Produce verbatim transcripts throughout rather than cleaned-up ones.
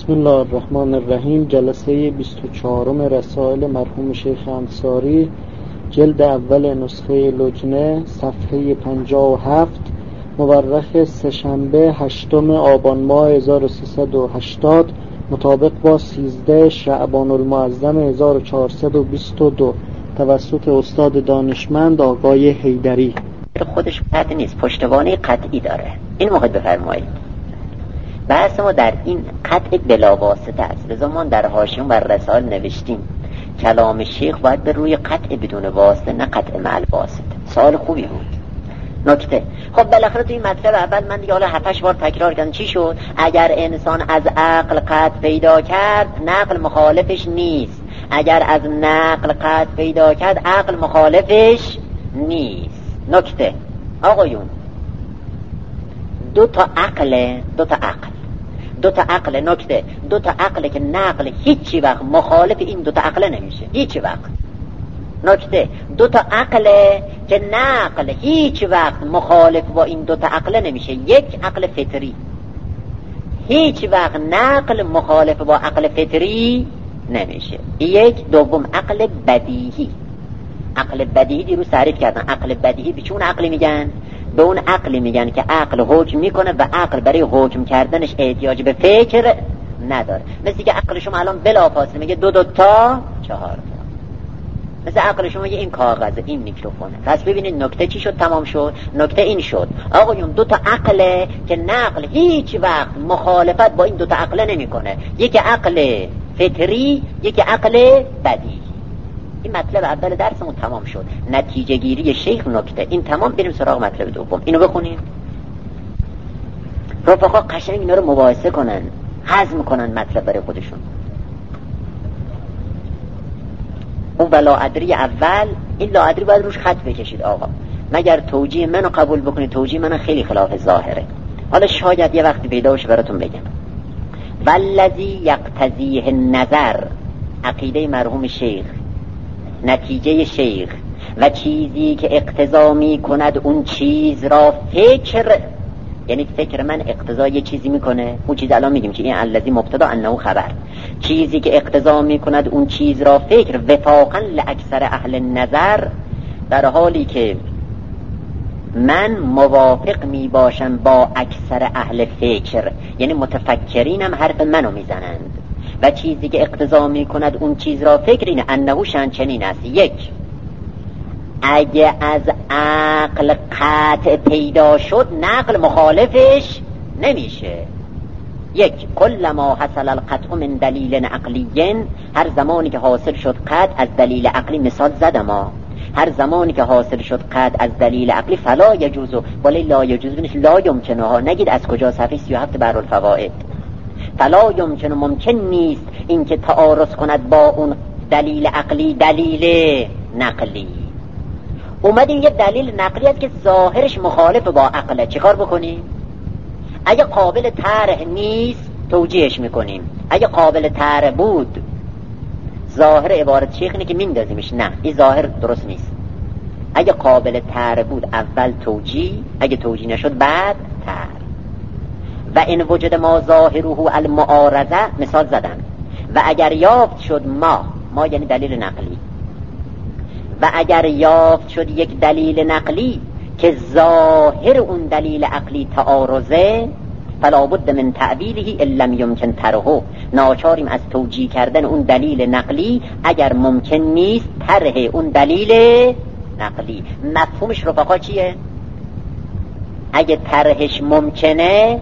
بسم الله الرحمن الرحیم. جلسه بیست و چهارم رسائل مرحوم شیخ انصاری، جلد اول، نسخه لجنه، صفحه پنجاه و هفت، مورخ سه‌شنبه هشتم آبان ماه هزار و سیصد و هشتاد مطابق با سیزده شعبان المعظم هزار و چهارصد و بیست و دو توسط استاد دانشمند آقای حیدری. خودش قطع نیست، پشتوانه قطعی داره. این موقع بفرمایید. بحث ما در این قطع بلا واسطه است. لذا ما در حاشیه و رسائل نوشتیم کلام شیخ باید به روی قطع بدون واسطه، نه قطع مع الواسطه. سوال خوبی بود. نکته خب بالاخره تو این مطلب اول من دیگه حالا هفتش بار تکرار کردم. چی شد؟ اگر انسان از عقل قطع پیدا کرد، نقل مخالفش نیست. اگر از نقل قطع پیدا کرد، عقل مخالفش نیست. نکته آقایون، دو تا عقل دو تا عقل دو تا عقل نکته دو تا عقل که نقل هیچی وقت مخالف این دو تا عقل نمیشه. هیچ وقت. نکته دو تا عقل که نقل هیچ وقت مخالف با این دو تا عقل نمیشه. یک عقل فطری، هیچ وقت نقل مخالف با عقل فطری نمیشه. یک. دوم عقل بدیهی. عقل بدیهی دیروز تعریف کردن. عقل بدیهی به چون عقلی میگن؟ به اون عقلی میگن که عقل حکم میکنه و عقل برای حکم کردنش احتیاج به فکر نداره. مثل که عقل شما الان بلافاصله میگه دو دو تا چهار تا. مثل عقل شما میگه این کاغذه، این میکروفونه. پس ببینید نکته چی شد؟ تمام شد. نکته این شد آقایون، دو تا عقله که نقل هیچ وقت مخالفت با این دو تا عقل نمیکنه. یک عقل فطری، یک عقل بدیهی. این مطلب اول درسمون تمام شد. نتیجه گیری شیخ نکته این تمام. بریم سراغ مطلب دوم. اینو بخونیم. رفقا قشنگ اینا رو مباحثه کنن، هضم کنن مطلب برای خودشون. اون لا ادری اول، این لا ادری باید روش خط بکشید آقا. مگر توجیه منو قبول بکنید، توجیه من خیلی خلاف ظاهره. حالا شاید یه وقتی پیدا بشه براتون بگم. والذی یقتضیه النظر، عقیده مرحوم شیخ، نتیجه شیخ و چیزی که اقتضا می کند اون چیز را فکر، یعنی فکر من اقتضا یه چیزی میکنه. اون چیز الان میگیم که این الذی مبتدا انه خبر. چیزی که اقتضا می کند اون چیز را فکر، وفاقا لاکثر اهل نظر، در حالی که من موافق می باشم با اکثر اهل فکر، یعنی متفکرینم حرف منو میزنند. و چیزی که اقتضا می کند اون چیز را فکر اینه انهو شان چنین است. یک، اگه از عقل قطع پیدا شد، نقل مخالفش نمیشه. یک، کل ما حصل القطع من دلیل عقلی، هر زمانی که حاصل شد قطع از دلیل عقلی، مثال زدم ها، هر زمانی که حاصل شد قطع از دلیل عقلی، فلا یجوزو، ولی لا یجوز بینش لا یمکنه ها. نگید از کجا؟ صفحه سی و هفت بحرالفوائد. فلا یمکن، ممکن نیست این که تعارض کند با اون دلیل عقلی دلیل نقلی. اومدیم یه دلیل نقلی است که ظاهرش مخالف با عقله، چه کار بکنیم؟ اگه قابل طرح نیست توجیهش میکنیم. اگه قابل طرح بود، ظاهر عبارت شیخ اینه که میندازیمش. نه، این ظاهر درست نیست. اگه قابل طرح بود اول توجیه، اگه توجیه نشد بعد طرح. و این وجود ما ظاهره المعارضه، مثال زدم. و اگر یافت شد ما ما یعنی دلیل نقلی، و اگر یافت شد یک دلیل نقلی که ظاهر اون دلیل عقلی تعارضه، فلا بد من تعبیله ان لم یمکن طرحه، ناچاریم از توجیه کردن اون دلیل نقلی اگر ممکن نیست طرح اون دلیل نقلی. مفهومش رفقا چیه؟ اگه طرحش ممکنه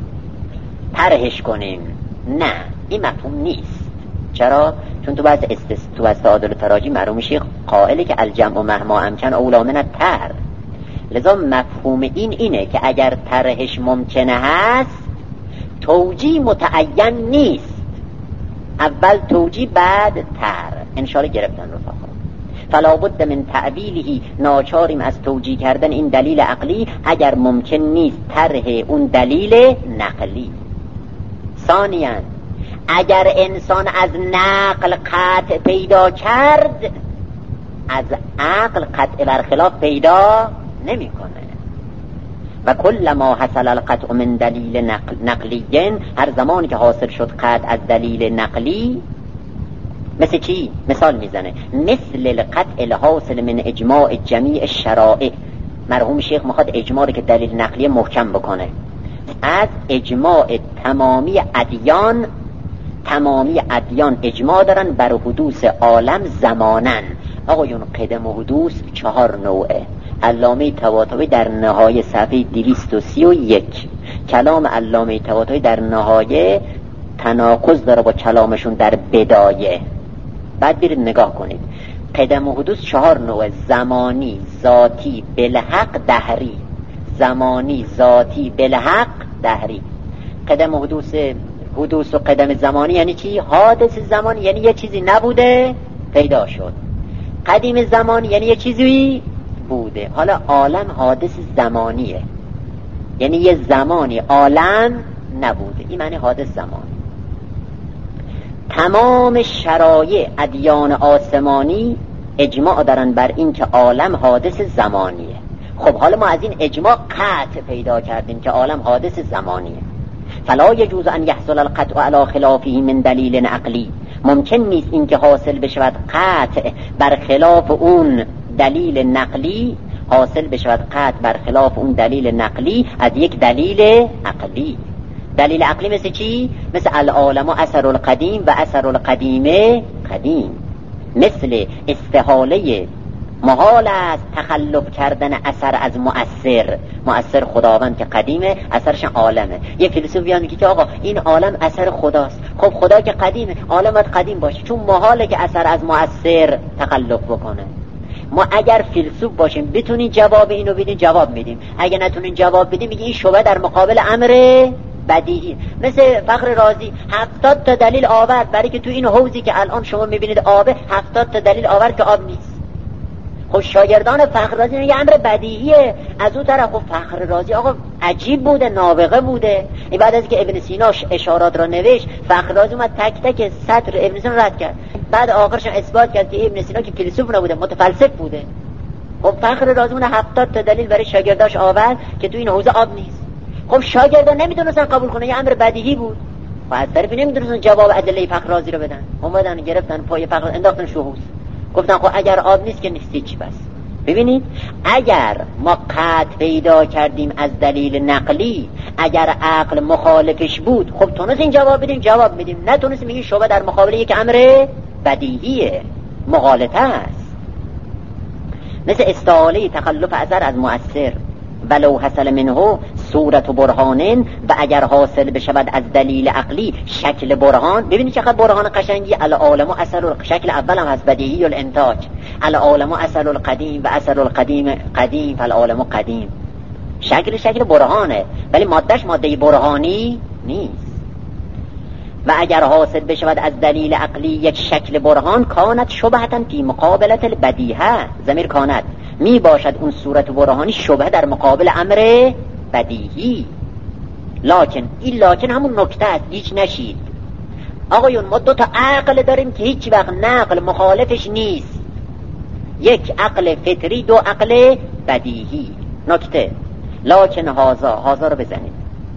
طرحش کنیم. نه، این مفهوم نیست. چرا؟ چون تو بعض استس تو بعض تعادل تراجی مرحوم شیخ قائله که الجمع مهما امکن اولا من الطرح. لذا مفهوم این اینه که اگر طرحش ممکنه هست، توجیه متعین نیست. اول توجیه بعد طرح. انشاءالله گرفتن رفقا. فلا بد من تعبیله، ناچاریم از توجیه کردن این دلیل عقلی اگر ممکن نیست طرح اون دلیل نقلی. ثانیاً، اگر انسان از نقل قطع پیدا کرد، از عقل قطع برخلاف پیدا نمی کنه. و کل ما حصل القطع من دلیل نقل نقلیین، هر زمانی که حاصل شد قطع از دلیل نقلی، مثل چی؟ مثال میزنه مثل القطع الحاصل من اجماع جمیع الشرائع. مرحوم شیخ میخواد اجماع رو که دلیل نقلی محکم بکنه، از اجماع تمامی ادیان. تمامی ادیان اجماع دارن بر حدوث عالم زمانن. آقایون قدم و حدوث چهار نوعه. علامه طباطبایی در نهایه صفحه دویست و سی و یک، کلام علامه طباطبایی در نهایه تناقض داره با کلامشون در بدایه. بعد برید نگاه کنید. قدم و حدوث چهار نوعه: زمانی، ذاتی، بالحق، دهری. زمانی، ذاتی، بالحق، دهری. قدم و حدوث حدوث و قدم زمانی یعنی چی؟ حادث زمانی یعنی یه چیزی نبوده پیدا شد. قدیم زمانی یعنی یه چیزی بوده. حالا عالم حادث زمانیه، یعنی یه زمانی عالم نبوده، این معنی حادث زمانی. تمام شرایع ادیان آسمانی اجماع دارن بر این که عالم حادث زمانیه. خب حالا ما از این اجماع قطع پیدا کردیم که عالم حادث زمانیه. فلا يجوز ان يحصل القطع على خلافه من دلیل عقلی. ممکن نیست این که حاصل بشود قطع بر خلاف اون دلیل نقلی، حاصل بشود قطع بر خلاف اون دلیل نقلی از یک دلیل عقلی. دلیل عقلی مثل چی؟ مثل العالم اثر القدیم و اثر القدیم قدیم. مثل استحاله محال است تخلف کردن اثر از مؤثر. مؤثر خداوند که قدیمه، اثرش عالمه. یه فیلسوف بیان میگه که آقا این عالم اثر خداست. خب خدا که قدیمه، عالم باید قدیم باشه، چون محاله که اثر از مؤثر تخلف بکنه. ما اگر فیلسوف باشیم بتونین جواب اینو بدین، جواب میدیم. اگه نتونین جواب بدین میگه این شبهه در مقابل امر بدیهی. مثل فخر رازی هفتاد تا دلیل آورد برای که تو این حوضی که الان شما میبینید آبه، هفتاد تا دلیل آورد که آب نیست. خب شاگردان فخر رازی یه امر بدیهیه. از اون طرف خب فخر رازی آقا عجیب بوده، نابغه بوده. این بعد از که ابن سینا اشارات را نوشت، فخر رازی اومد تک تک سطر ابن سینا رد کرد. بعد آخرش اثبات کرد که ابن سینا که فیلسوف نبوده، متفلسف بوده. خب فخر رازی اون هفتاد تا دلیل برای شاگرداش آورد که تو این حوض آب نیست. خب شاگردان نمیدونستن قبول کنه، یه امر بدیهی بود. و از طرفی نمیدونستن جواب ادله فخر رازی رو بدن. اومدن گرفتن پای فخر انداختن شو حوض. گفتن خب اگر آب نیست که نیستی چی بس. ببینید اگر ما قطع پیدا کردیم از دلیل نقلی، اگر عقل مخالفش بود، خب تونستیم جواب بدیم، جواب میدیم. نتونستیم میگیم شبهه در مقابل یک امر بدیهیه، مغالطه است. مثل استعاله تخلف اثر از مؤثر. ولو حصل منه صورت و برهانن، و اگر حاصل بشود از دلیل عقلی شکل برهان. ببینید چقدر برهان قشنگی. العالم اثر، شکل اول هم از بدیهی الانتاج. العالم اثر القدیم و اثر القدیم قدیم فالعالم قدیم. شکل شکل برهانه، ولی مادهش ماده برهانی نیست. و اگر حاصل بشود از دلیل عقلی یک شکل برهان، کانت شبهتن فی مقابلت البدیهه. ضمیر کانت می باشد اون صورت برهانی شبهه در مقابل امر بدیهی. لکن این لکن همون نکته است، هیچ نشید. آقایون ما دو تا عقل داریم که هیچ وقت نقل مخالفش نیست. یک عقل فطری، دو عقل بدیهی. نکته لکن هازا، هازا رو بزنید،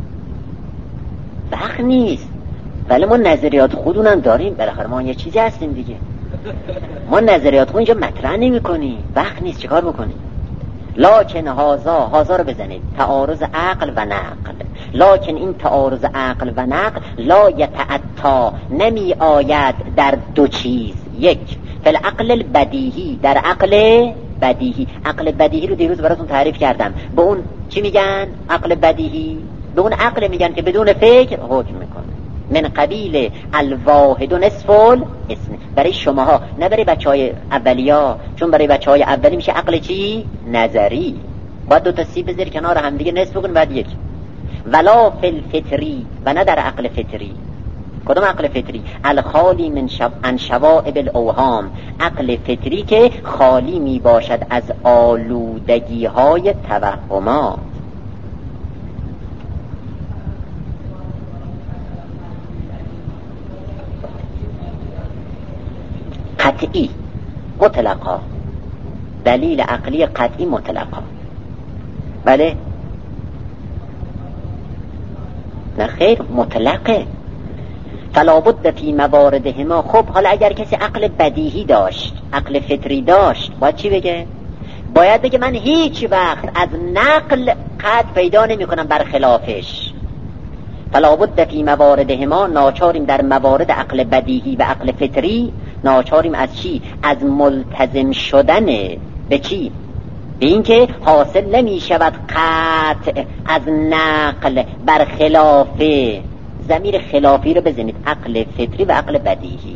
وقت نیست. ولی ما نظریات خودمون داریم، بالاخره ما یه چیزی هستیم دیگه. ما نظریات خود اینجا مطرح نمی کنیم، وقت نیست، چیکار بکنیم؟ لکن هازا، هازا رو بزنید، تعارض عقل و نقل. لکن این تعارض عقل و نقل لا یتعطا، نمی آید در دو چیز. یک فل عقل البدیهی، در عقل بدیهی. عقل بدیهی رو دیروز براتون تعریف کردم. به اون چی میگن؟ عقل بدیهی. به اون عقل میگن که بدون فکر حکم میکنه. من قبیل الواحد و نصف الاسم. برای شماها، نه برای بچهای اولیا، چون برای بچهای اولی میشه عقل چی؟ نظری. باید دو تا سیب بذاری کنار هم دیگه، نصف بکن بعد یک. ولا فی الفطری، و نه در عقل فطری. کدوم عقل فطری؟ الخالی من شب ان شوائب الاوهام. عقل فطری که خالی می باشد از آلودگی های توهمات. قطعی مطلقا، دلیل عقلی قطعی مطلقا. بله نه خیر، مطلقه. فلا بد فی مواردهما. خب حالا اگر کسی عقل بدیهی داشت، عقل فطری داشت، باید چی بگه؟ باید بگه من هیچ وقت از نقل قطع پیدا نمی کنم بر خلافش. فلا بد فی مواردهما، ناچاریم در موارد عقل بدیهی و عقل فطری، ناچاریم از چی؟ از ملتزم شدن به چی؟ به این که حاصل نمی شود قطع از نقل بر خلاف. ضمیر خلافی رو بزنید، عقل فطری و عقل بدیهی.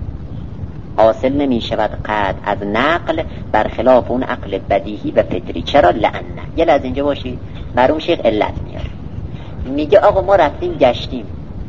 حاصل نمی شود قطع از نقل بر خلاف اون عقل بدیهی و فطری. چرا؟ لعنه. یه لحظه اینجا باشید، مرحوم شیخ علت میاره. میگه آقا ما رفتیم گشتیم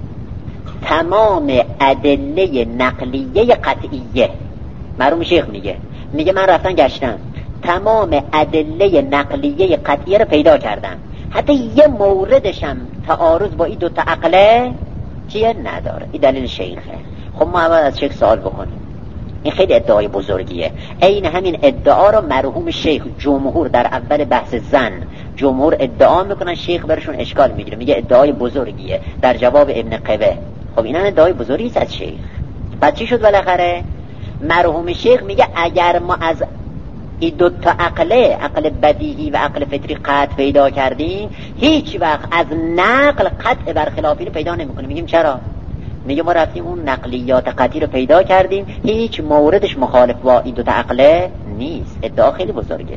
تمام ادله نقلیه قطعیه. مرحوم شیخ میگه میگه من رفتم گشتم تمام ادله نقلیه قطعیه رو پیدا کردم، حتی یه موردشم تعارض با این دوتا عقله چیه نداره. این دلیل شیخه. خب ما اول از شیخ سوال بکنیم. این خیلی ادعای بزرگیه. این همین ادعا رو مرحوم شیخ جمهور در اول بحث زن جمهور ادعا میکنن، شیخ برشون اشکال میگیره، میگه ادعای بزرگیه در جواب ابن قوه. خب این هم ادعای بزرگیه از شیخ. بعد چی شد بالاخره؟ مرحوم شیخ میگه اگر ما از این دوتا عقله، عقل بدیهی و عقل فطری قطع پیدا کردیم، هیچ وقت از نقل قطع برخلافی رو پیدا نمیکنیم. میگیم چرا؟ میگه ما رفتیم اون نقلیات قطعی رو پیدا کردیم، هیچ موردش مخالف با این دوتا عقله نیست. ادعا خیلی بزرگه.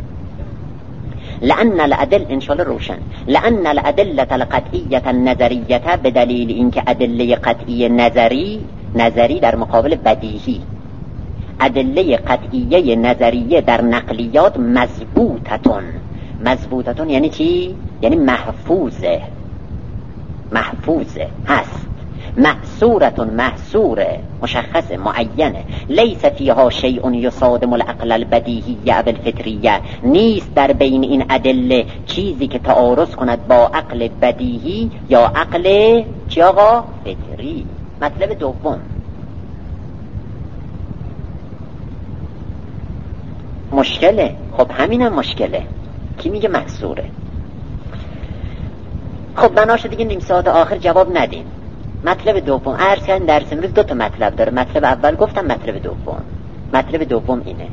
لأن الأدل انشاءالله روشن، لأن الأدلة القطعية النظرية، به دلیل اینکه ادله قطعی نظری، نظری در مقابل بدیهی، ادله قطعیه نظریه در نقلیات مضبوطتون. مضبوطتون یعنی چی؟ یعنی محفوظه، محفوظه هست. محصورتون محصوره، مشخص معینه. لیس فیها شیء یصادم العقل البدیهی بالفطریه، نیست در بین این ادله چیزی که تعارض کند با عقل بدیهی یا عقل چی آقا؟ فطری. مطلب دوم مشکله. خب همینم مشکله. کی میگه محصوره؟ خب بناشه دیگه نیم ساعت آخر جواب ندیم. مطلب دوم عرض کردن درس امروز دو تا مطلب داره. مطلب اول گفتم، مطلب دوم. مطلب دوم اینه: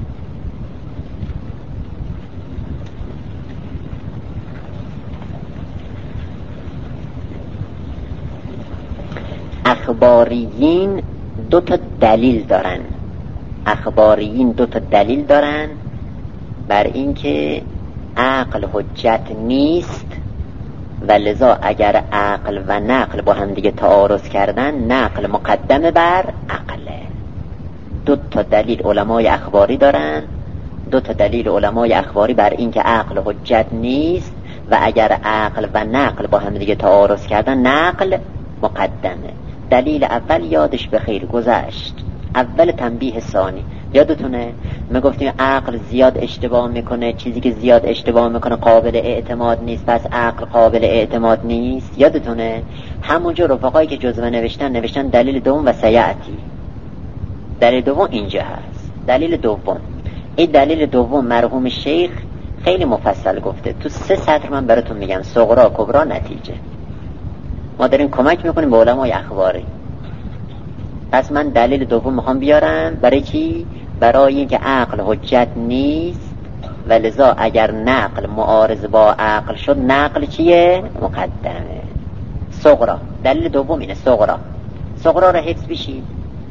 اخباریین دو تا دلیل دارن. اخباریین دو تا دلیل دارن بر اینکه عقل حجت نیست و لذا اگر عقل و نقل با هم دیگه تعارض کردن، نقل مقدمه بر عقله. دو تا دلیل علمای اخباری دارن، دو تا دلیل علمای اخباری بر اینکه عقل حجت نیست و اگر عقل و نقل با هم دیگه تعارض کردن، نقل مقدمه. دلیل اول یادش به خیر گذشت، اول تنبیه ثانی. یادتونه ما گفتیم عقل زیاد اشتباه میکنه، چیزی که زیاد اشتباه میکنه قابل اعتماد نیست، پس عقل قابل اعتماد نیست. یادتونه همونجا رفقایی که جزوه نوشتن نوشتن دلیل دوم و سیعتی. دلیل دوم اینجا هست. دلیل دوم، این دلیل دوم مرحوم شیخ خیلی مفصل گفته. تو سه سطر من براتون میگم: صغرا، کبرا، نتیجه. ما داریم کمک میکنیم به علمای اخباری. پس من دلیل دوم میخوام بیارم. برای چی؟ برای اینکه عقل حجت نیست و لذا اگر نقل معارض با عقل شد، نقل چیه؟ مقدمه. صغرا، دلیل دوم اینه. صغرا، صغرا را حفظ بشید.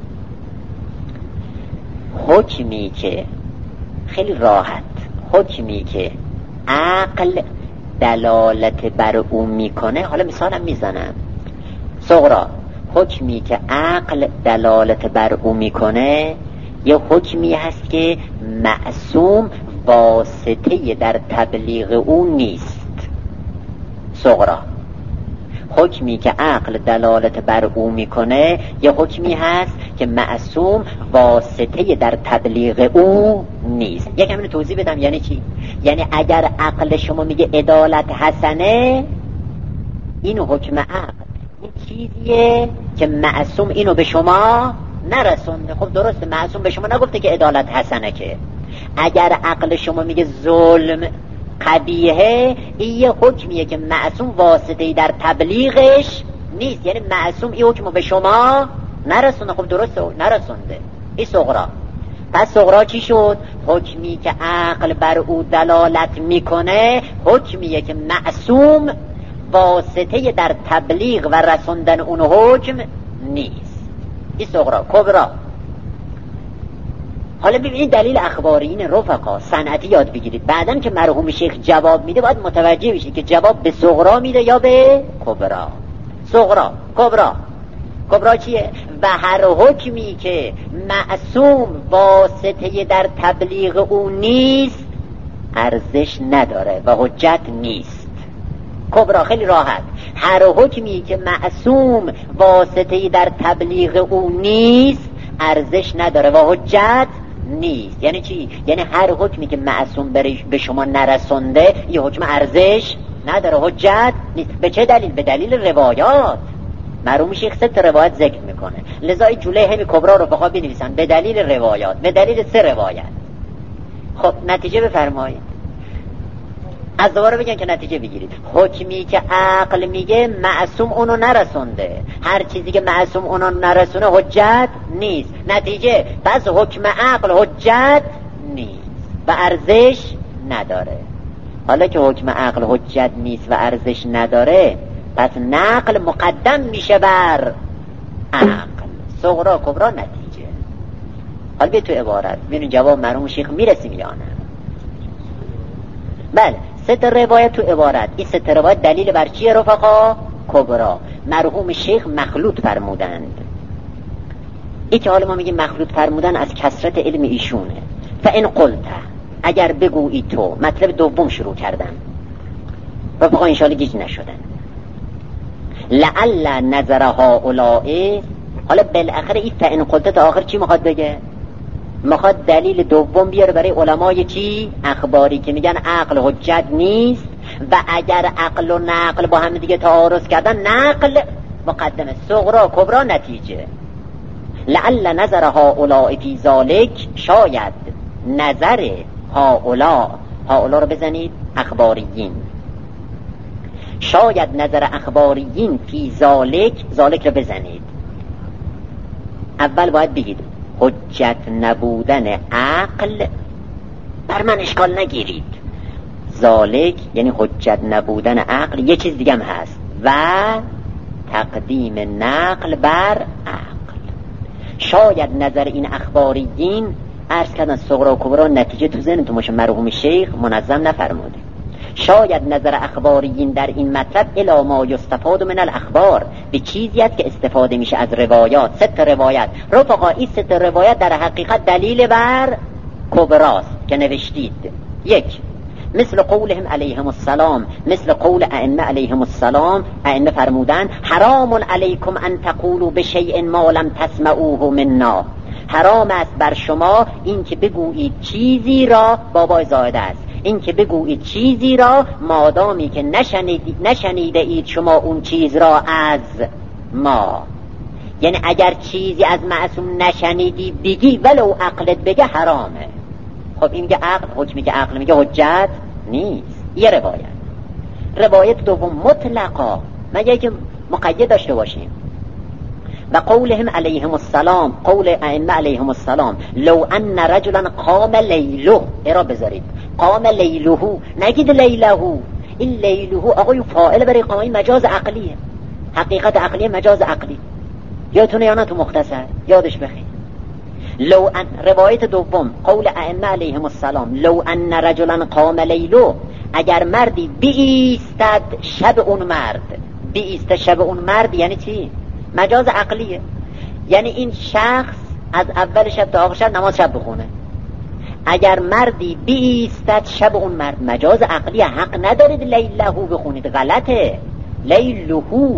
حکمی که خیلی راحت، حکمی که عقل دلالت بر اون میکنه، حالا مثالم میزنم. صغرا، حکمی که عقل دلالت بر او میکنه یه حکمی هست که معصوم واسطه در تبلیغ او نیست. صغرا، حکمی که عقل دلالت بر او میکنه یه حکمی هست که معصوم واسطه در تبلیغ او نیست. یکم اینو توضیح بدم. یعنی چی؟ یعنی اگر عقل شما میگه عدالت حسنه، اینو حکم عقل این چیزیه که معصوم اینو به شما نرسونده. خب درسته، معصوم به شما نگفته که عدالت حسنه. که اگر عقل شما میگه ظلم قبیحه این یه حکمیه که معصوم واسطه‌ای در تبلیغش نیست، یعنی معصوم این حکمو به شما نرسونده. خب درسته نرسونده، این صغرا. پس صغرا چی شد؟ حکمی که عقل بر او دلالت میکنه حکمیه که معصوم واسطه در تبلیغ و رسوندن اون حکم نیست. این صغرا. کبرا، حالا ببینید دلیل اخبارین رفقا صنعتی یاد بگیرید. بعدن که مرحوم شیخ جواب میده باید متوجه بشید که جواب به صغرا میده یا به کبرا. صغرا، کبرا. کبرا چیه؟ و هر حکمی که معصوم واسطه در تبلیغ او نیست ارزش نداره و حجت نیست. کبرا خیلی راحت. هر حکمی که معصوم واسطه در تبلیغ او نیست ارزش نداره و حجت نیست. یعنی چی؟ یعنی هر حکمی که معصوم به شما نرسونده یه حکم ارزش نداره، حجت نیست. به چه دلیل؟ به دلیل روایات. مرحوم شیخ سه روایت ذکر میکنه، لذا این جلوی همین کبرا رو بخواه بنویسن به دلیل روایات، به دلیل سه روایت. خب نتیجه بفرمایید. از دوباره بگن که نتیجه بگیرید. حکمی که عقل میگه معصوم اونو نرسونده، هر چیزی که معصوم اونو نرسونه حجت نیست. نتیجه پس حکم عقل حجت نیست و ارزش نداره. حالا که حکم عقل حجت نیست و ارزش نداره پس نقل مقدم میشه بر عقل. صغرا کبرا نتیجه. حالا به تو عبارت ببینید جواب مرحوم شیخ میرسیم یا نه؟ بله، سه تا روایت تو عبارت. این سه تا روایت دلیل بر چیه رفقا؟ کبرا. مرحوم شیخ مخلوط فرمودند. این که حالا ما میگیم مخلوط فرمودن از کثرت علم ایشونه. فان قلت، اگر بگویی تو، مطلب دوم شروع کردن رفقا انشاءالله گیج نشدن. لعل نظرها اولائه. حالا بالاخره این فان قلت تا آخر چی میخواد بگه؟ میخواد دلیل دوم بیاره برای علمای چی؟ اخباری که میگن عقل حجت نیست و اگر عقل و نقل با هم دیگه تعارض کردن نقل مقدمه. صغرا کبرا نتیجه. لعل نظر هؤلاء فی ذالک، شاید نظر هؤلاء، هؤلاء رو بزنید اخباریین، شاید نظر اخباریین فی ذالک، ذالک رو بزنید. اول باید بگید حجت نبودن عقل، بر من اشکال نگیرید. ذالک یعنی حجت نبودن عقل. یه چیز دیگه هم هست، و تقدیم نقل بر عقل. شاید نظر این اخباریین، عرض کردن صغرا و کبرا نتیجه تو ذهن تو باشه، مرحوم شیخ منظم نفرموده. شاید نظر اخباریین در این مطلب الی ما یستفاد من الاخبار، به چیزی است که استفاده میشه از روایات. سه روایت رفقا، این سه روایت در حقیقت دلیل بر کبراست که نوشتید. یک، مثل قولهم علیهم السلام، مثل قول ائمه علیهم السلام. ائمه فرمودن حرام علیکم ان تقولوا بشیء ما لم تسمعوه منا، حرام است بر شما این که بگویید چیزی را، بابای زاده است، این که بگویید چیزی را مادامی که نشنید نشنیده اید شما اون چیز را از ما. یعنی اگر چیزی از معصوم نشنیدی بگی ولو عقلت بگه حرامه. خب این میگه عقل، حکمی که عقل میگه حجت نیست. یه روایت. روایت دوم مطلقا، مگه که مقید داشته باشیم. و قولهم علیهم السلام، قول ائمه علیهم السلام، لو ان رجلا قام لیله، ارا بذارید قام لیله، نگید لیله. این لیله آقای فاعل برای قام، این مجاز عقلیه، حقیقت عقلیه، مجاز عقلی. یادتونه یا نه تو مختصر یادش بخیر. لو ان، روایت دوم قول ائمه علیهم السلام، لو ان رجلا قام لیله، اگر مردی بیستد شب اون مرد، بیستد شب اون مرد یعنی چی؟ مجاز عقلیه. یعنی این شخص از اول شب تا آخر شب نماز شب بخونه. اگر مردی بیستد شب اون مرد، مجاز عقلیه، حق ندارید لیله بخونید، غلطه. لیله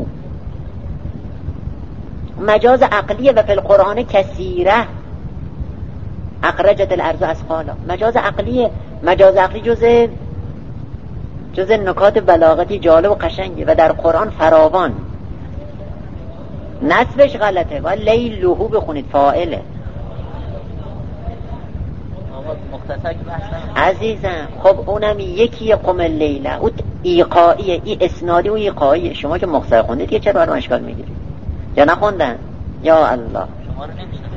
مجاز عقلیه و فی القرآن کثیره. اخرجت الارض اثقالها، مجاز عقلیه. مجاز عقلی جزء جزء نکات بلاغتی جالب و قشنگه و در قرآن فراوان. نصبش غلطه و لیله بخونید، فاعله. مختصر که بحثم عزیزم. خب اونم یکی قم لیله، اون ایقاعیه، این اسنادی و ایقاعیه. شما که مختصر خوندید که چرا برام اشکال میگیرید؟ یا نخوندن؟ یا الله، شما رو نمیشناسم.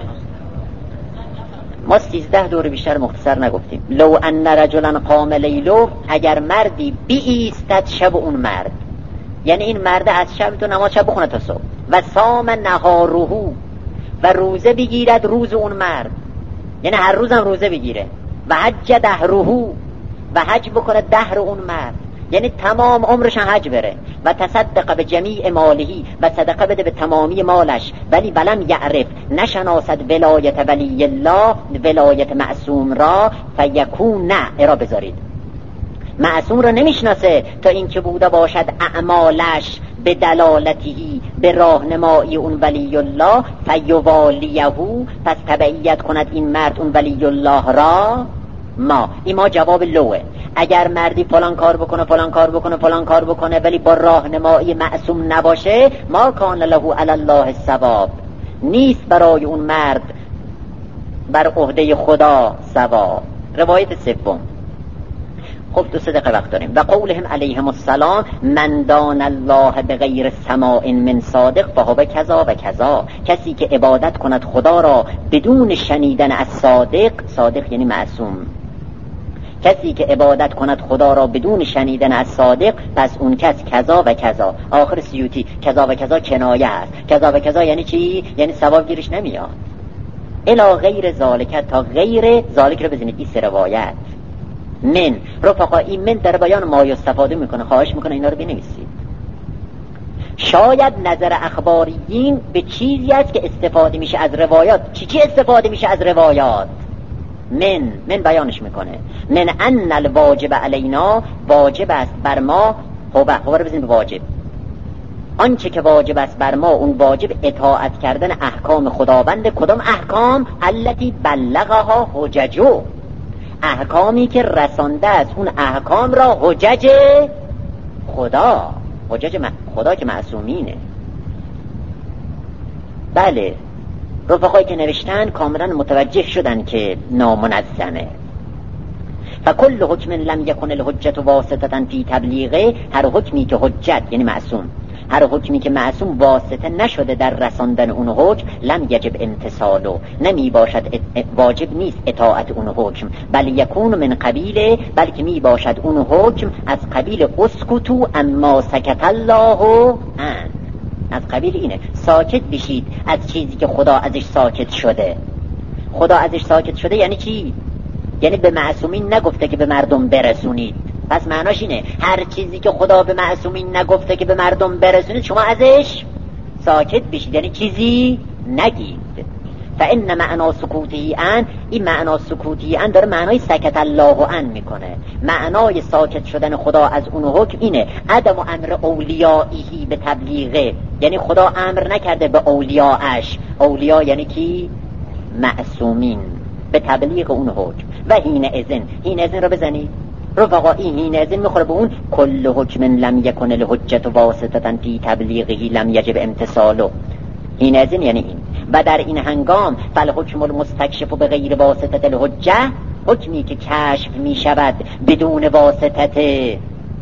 ما سیزده دور بیشتر مختصر نگفتیم. لو ان رجلا قام لیلو، اگر مردی بی ایستد شب اون مرد، یعنی این مرد از شب تو نماز شب بخونه تا صبح، و سام نهارهو، و روزه بگیرد روز اون مرد، یعنی هر روزم روزه بگیره، و حج دهرهو، و حج بکنه دهر اون مرد، یعنی تمام عمرش حج بره، و تصدق به جمیع مالهی، و صدقه بده به تمامی مالش، ولی بلم یعرف، نشناسد ولایت ولی الله، ولایت معصوم را، فیکون، نه ارا بذارید، معصوم را نمیشناسه تا اینکه بوده باشد اعمالش به دلالتی، به راهنمایی اون ولی الله، فیوالیهو، پس تبعیت کند این مرد اون ولی الله را. ما این ما جواب لوه. اگر مردی فلان کار بکنه فلان کار بکنه فلان کار بکنه ولی با راهنمایی معصوم نباشه، ما کان له علی الله ثواب، نیست برای اون مرد بر عهده خدا ثواب. روایت سوم. خب دو سه دقیقه وقت داریم. و قولهم علیهم السلام، من دان الله بغیر سماع من صادق فهو کذا و کذا، کسی که عبادت کند خدا را بدون شنیدن از صادق، صادق یعنی معصوم، کسی که عبادت کند خدا را بدون شنیدن از صادق، پس اون کس کذا و کذا. آخر سیوطی کذا و کذا کنایه هست. کذا و کذا یعنی چی؟ یعنی ثواب گیرش نمیاد. الا غیر ذالک، تا غیر ذالک رو بزنید. این سه روایت من رفقا، این من در بیان ما استفاده میکنه. خواهش میکنه اینا رو بنویسید. شاید نظر اخباریین به چیزی است که استفاده میشه از روایات. چی چی استفاده میشه از روایات؟ من من بیانش میکنه. من ان الواجب علینا، واجب است بر ما. خب خب رو بزنید به واجب. آنچه که واجب است بر ما، اون واجب اطاعت کردن احکام خداوند. کدام احکام؟ التي بلغها حججو، احکامی که رسانده است اون احکام را حجج خدا، حجج خدا که معصومینه. بله، رفقایی که نوشتن کاملا متوجه شدن که نامنظمه. فکل حکم لم یکن الحجت واسطه فی تبلیغه، هر حکمی که حجت یعنی معصوم، هر حکمی که معصوم واسطه نشده در رساندن اون حکم، لم یجب امتثالو، نمی باشد واجب نیست اطاعت اون حکم، بل یکون من قبیله، بلکه می باشد اون حکم از قبیل اسکتو اما سکت الله ان، از قبیل اینه ساکت بشید از چیزی که خدا ازش ساکت شده. خدا ازش ساکت شده یعنی چی؟ یعنی به معصومین نگفته که به مردم برسونید. پس معناش اینه هر چیزی که خدا به معصومین نگفته که به مردم برسونید، شما ازش ساکت بشید، یعنی چیزی نگید. فان معنا سکوتی ان، این معنا سکوتی ان داره معنای سکت الله ان میکنه. معنای ساکت شدن خدا از اون حکم اینه عدم امر اولیائیه به تبلیغه، یعنی خدا امر نکرده به اولیاءش. اولیاء یعنی کی؟ معصومین، به تبلیغ اون حکم. و هین اذن، هین اذن رو بزنید رفقا، این هین اذن میخوره به اون کل حکم لم یکن الحجت واسطه فی تبلیغه لم یجب امتثاله. هین اذن یعنی این. و در این هنگام فالحکم المستکشف به غیر واسطه الحجه، حکمی که کشف می شود بدون واسطه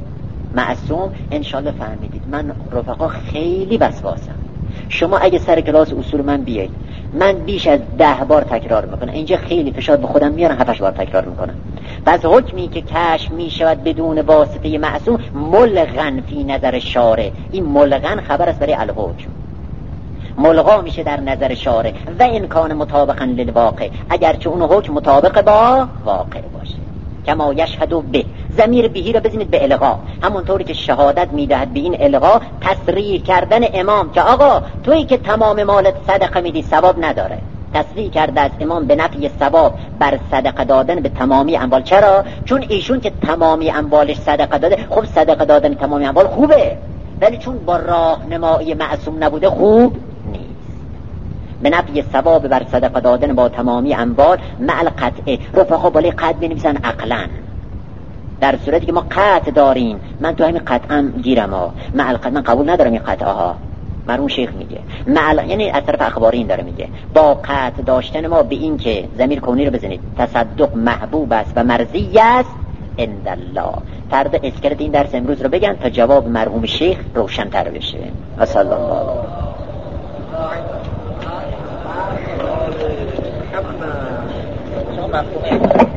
معصوم. انشالله فهمیدید. من رفقا خیلی وسواسم. شما اگه سر کلاس اصول من بیایید، من بیش از ده بار تکرار میکنم. اینجا خیلی فشار به خودم میارم، هفتش بار تکرار میکنم. پس حکمی که کشف می شود بدون واسطه معصوم، ملغن فی نظر شارع. این ملغن خبر است برای الحکم، ملغا میشه در نظر شارع. و این کان مطابقا للواقع، اگرچه اون حکم مطابق با واقع باشه. کما یشهدو به، ضمیر بهی رو بزنید به الغا، همونطوری که شهادت میدهد به این الغا، تصریح کردن امام که آقا تویی که تمام مالت صدقه میدی ثواب نداره. تصریح کرده از امام به نفی ثواب بر صدقه دادن به تمامی اموال. چرا؟ چون ایشون که تمامی اموالش صدقه داده، خب صدقه دادن تمامی اموال خوبه، ولی چون با راهنمایی معصوم نبوده خوب نیست. به نفی ثواب بر صدقه دادن با تمامی اموال مع القطع. رفقا بالای قطع بنویسن عقلا، در صورتی که ما قطع داریم. من تو همین قطعم گیرم ها، مع القطع من قبول ندارم این قطعه ها. مرحوم شیخ میگه معل... یعنی از طرف اخباری این داره میگه با قطع داشتن ما به این که ضمیر کونی رو بزنید تصدق محبوب است و مرضی است عند الله. فردا اسکلت این درس امروز رو بگن تا جواب مرحوم شیخ روشن تر بشه. و صلی الله مفهومه